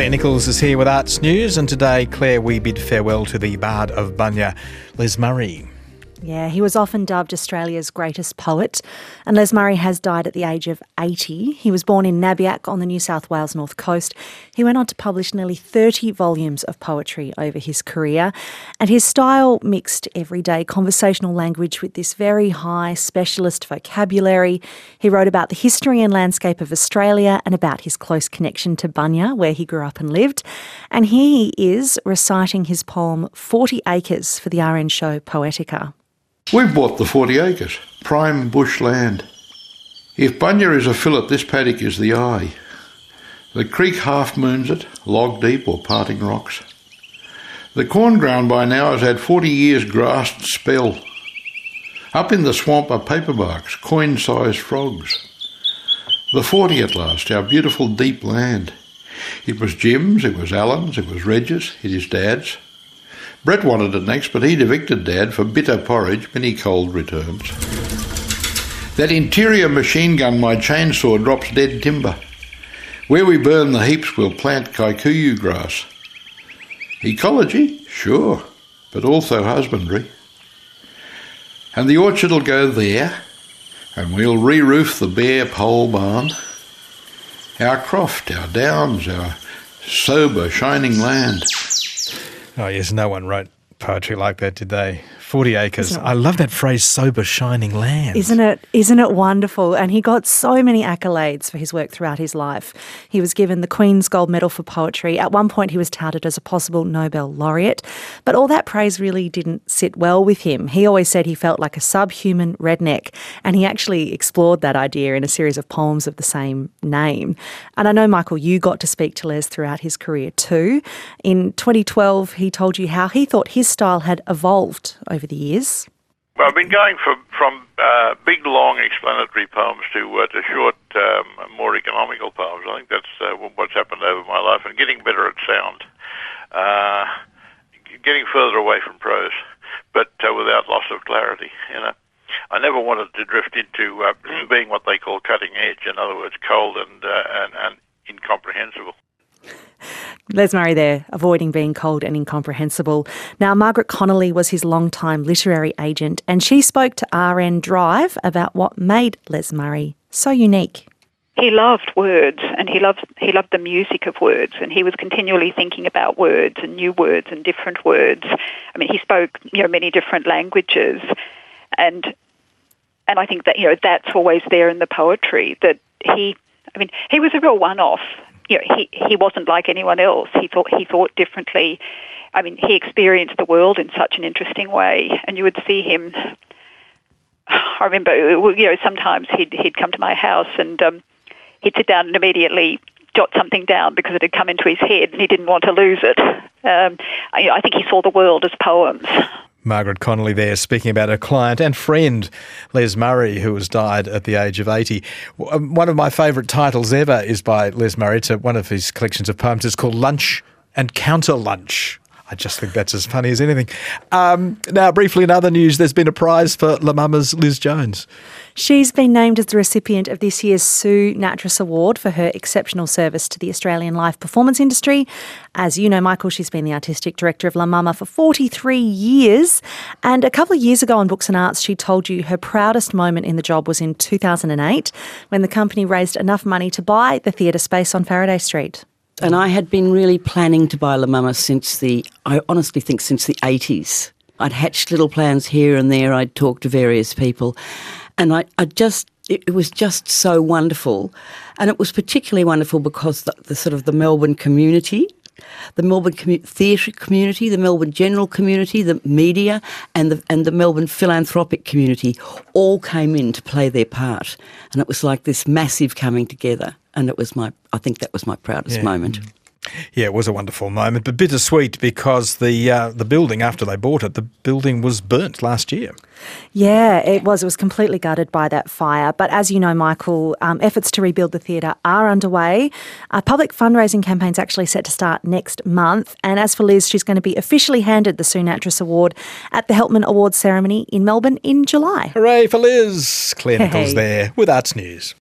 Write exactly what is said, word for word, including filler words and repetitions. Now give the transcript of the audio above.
Claire Nichols is here with Arts News, and today, Claire, we bid farewell to the Bard of Bunya, Les Murray. Yeah, he was often dubbed Australia's greatest poet, and Les Murray has died at the age of eighty. He was born in Nabiac on the New South Wales North Coast. He went on to publish nearly thirty volumes of poetry over his career, and his style mixed everyday conversational language with this very high specialist vocabulary. He wrote about the history and landscape of Australia and about his close connection to Bunya, where he grew up and lived. And here he is reciting his poem forty acres for the R N show Poetica. We've bought the forty acres, prime bush land. If Bunya is a fillet, this paddock is the eye. The creek half moons it, log deep or parting rocks. The corn ground by now has had forty years grassed spell. Up in the swamp are paperbarks, coin-sized frogs. The forty at last, our beautiful deep land. It was Jim's, it was Alan's, it was Reg's, it is Dad's. Brett wanted it next, but he'd evicted Dad for bitter porridge, many cold returns. That interior machine gun, my chainsaw, drops dead timber. Where we burn the heaps, we'll plant kikuyu grass. Ecology? Sure, but also husbandry. And the orchard'll go there, and we'll re-roof the bare pole barn. Our croft, our downs, our sober, shining land. Oh yes, no one wrote poetry like that, did they? forty acres. I love that phrase, sober, shining land. Isn't it? Isn't it wonderful? And he got so many accolades for his work throughout his life. He was given the Queen's Gold Medal for Poetry. At one point, he was touted as a possible Nobel laureate. But all that praise really didn't sit well with him. He always said he felt like a subhuman redneck. And he actually explored that idea in a series of poems of the same name. And I know, Michael, you got to speak to Les throughout his career too. In twenty twelve, he told you how he thought his style had evolved over the years. Well, I've been going from from uh, big, long, explanatory poems to uh, to short, um, more economical poems. I think that's uh, what's happened over my life, and getting better at sound, uh, getting further away from prose, but uh, without loss of clarity. You know, I never wanted to drift into uh, being what they call cutting edge. In other words, cold and uh, and, and incomprehensible. Les Murray there, avoiding being cold and incomprehensible. Now, Margaret Connolly was his longtime literary agent, and she spoke to R N Drive about what made Les Murray so unique. He loved words, and he loved he loved the music of words, and he was continually thinking about words and new words and different words. I mean, he spoke, you know, many different languages, and and I think that, you know, that's always there in the poetry, that he, I mean, he was a real one-off. You know, he, he wasn't like anyone else. He thought he thought differently. I mean, he experienced the world in such an interesting way, and you would see him. I remember, you know, sometimes he'd he'd come to my house and um, he'd sit down and immediately jot something down because it had come into his head, and he didn't want to lose it. Um, I, I think he saw the world as poems. Margaret Connolly there, speaking about her client and friend, Les Murray, who has died at the age of eighty. One of my favourite titles ever is by Les Murray. It's one of his collections of poems. It's called Lunch and Counter Lunch. I just think that's as funny as anything. Um, now, briefly in other news, there's been a prize for La Mama's Liz Jones. She's been named as the recipient of this year's Sue Nattrass Award for her exceptional service to the Australian live performance industry. As you know, Michael, she's been the artistic director of La Mama for forty-three years. And a couple of years ago on Books and Arts, she told you her proudest moment in the job was in two thousand eight, when the company raised enough money to buy the theatre space on Faraday Street. And I had been really planning to buy La Mama since the, I honestly think since the eighties. I'd hatched little plans here and there. I'd talked to various people. And I, I just, it, it was just so wonderful. And it was particularly wonderful because the, the sort of the Melbourne community, the Melbourne commu- theatre community, the Melbourne general community, the media and the and the Melbourne philanthropic community all came in to play their part. And it was like this massive coming together. And it was my, I think that was my proudest yeah. moment. Yeah, it was a wonderful moment, but bittersweet because the uh, the building, after they bought it, the building was burnt last year. Yeah, it was. It was completely gutted by that fire. But as you know, Michael, um, efforts to rebuild the theatre are underway. A public fundraising campaign is actually set to start next month. And as for Liz, she's going to be officially handed the Sue Nattrass Award at the Helpman Awards ceremony in Melbourne in July. Hooray for Liz! Claire Hey. Nichols there with Arts News.